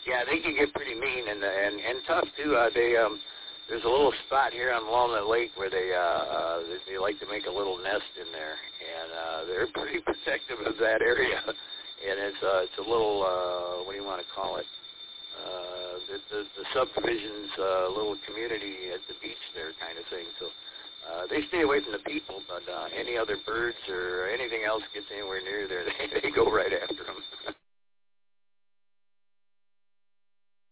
Yeah, they can get pretty mean and tough too. There's a little spot here on Walnut Lake where they like to make a little nest in there, and they're pretty protective of that area. And it's a little what do you want to call it? The subdivision's little community at the beach there, kind of thing. So they stay away from the people, but any other birds or anything else gets anywhere near there, they go right after them.